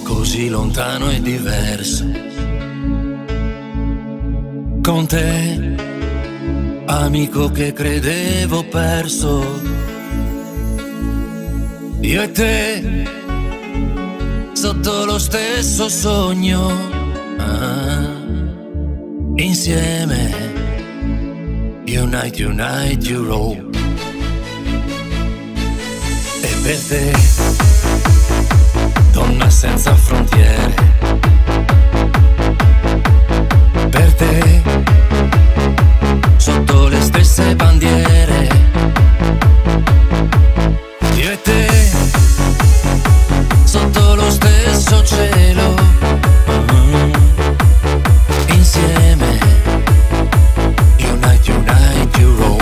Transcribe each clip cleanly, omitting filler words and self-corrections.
così lontano e diverso. Con te, amico che credevo perso. Io e te, sotto lo stesso sogno, insieme, unite, unite Europe. E per te, donna senza frontiere, per te, sotto le stesse bandiere. Io e te, sotto lo stesso cielo, insieme, unite, unite Europe.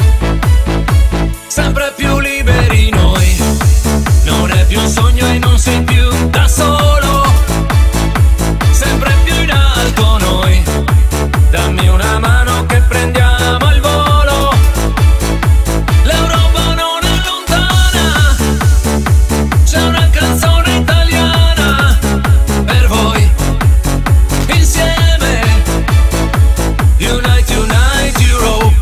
Sempre più liberi noi, non è più un sogno e non sei più da solo. Sempre più in alto noi, dammi una mano che prendiamo il volo. L'Europa non è lontana, c'è una canzone italiana per voi. Insieme, unite, unite Europe.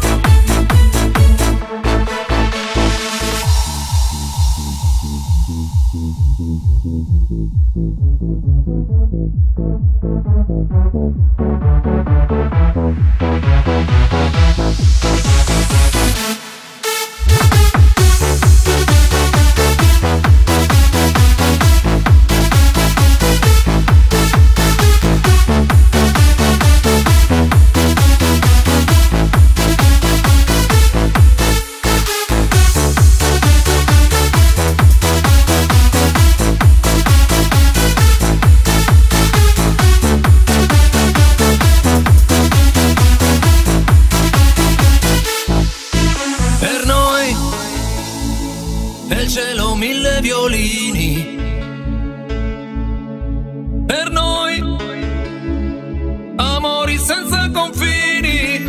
Nel cielo mille violini, per noi amori senza confini.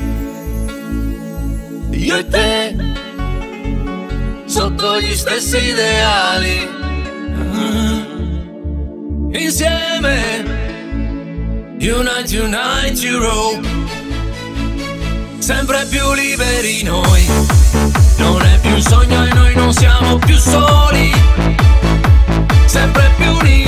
Io e te, sotto gli stessi ideali, insieme, unite, unite Europe. Sempre più liberi noi, non è più un sogno e noi non siamo più soli. Sempre più uniti.